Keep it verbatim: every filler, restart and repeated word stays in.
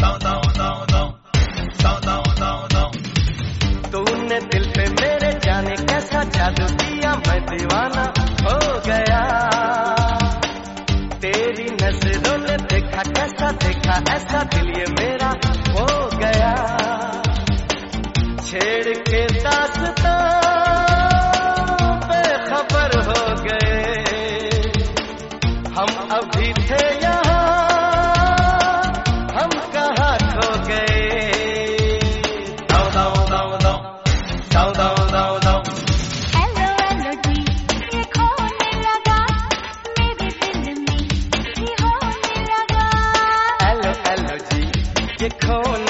तूने दिल पे मेरे जाने कैसा जादू किया, मैं दीवाना हो गया। तेरी नजरों ने देखा कैसा देखा, ऐसा दिल ये मेरा हो गया। छेड़ के दास्तां बेखबर हो गए, हम अभी थे यहाँ, हम कहाँ खो गए। दाओ दाओ दाओ दाओ दाओ दाओ दाओ दाओ। हेलो हेलो जी, ये खोने लगा मेरे दिल में, ये होने लगा। हेलो हेलो जी, ये खोने